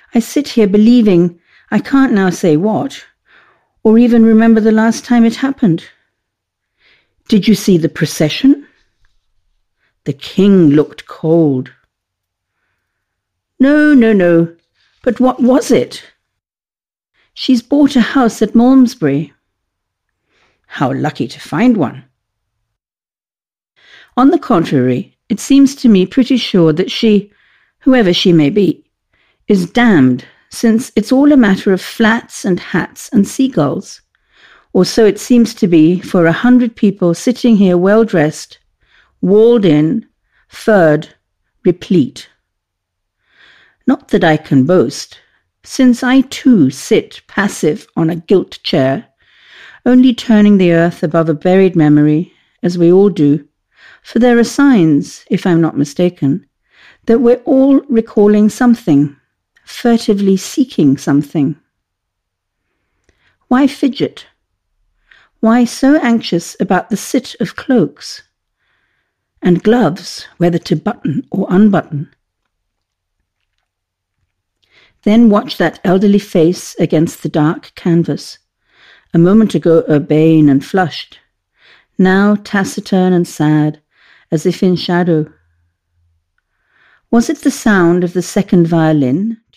I sit here believing I can't now say what, or even remember the last time it happened. Did you see the procession? The king looked cold. No. But what was it? She's bought a house at Malmesbury. How lucky to find one. On the contrary, it seems to me pretty sure that she, whoever she may be, is damned, since it's all a matter of flats and hats and seagulls. Or so it seems to be for 100 people sitting here well-dressed, walled in, furred, replete. Not that I can boast, since I too sit passive on a gilt chair, only turning the earth above a buried memory, as we all do, for there are signs, if I'm not mistaken, that we're all recalling something, furtively seeking something. Why fidget? Why so anxious about the sit of cloaks and gloves, whether to button or unbutton? Then watch that elderly face against the dark canvas, a moment ago urbane and flushed, now taciturn and sad, as if in shadow. Was it the sound of the second violin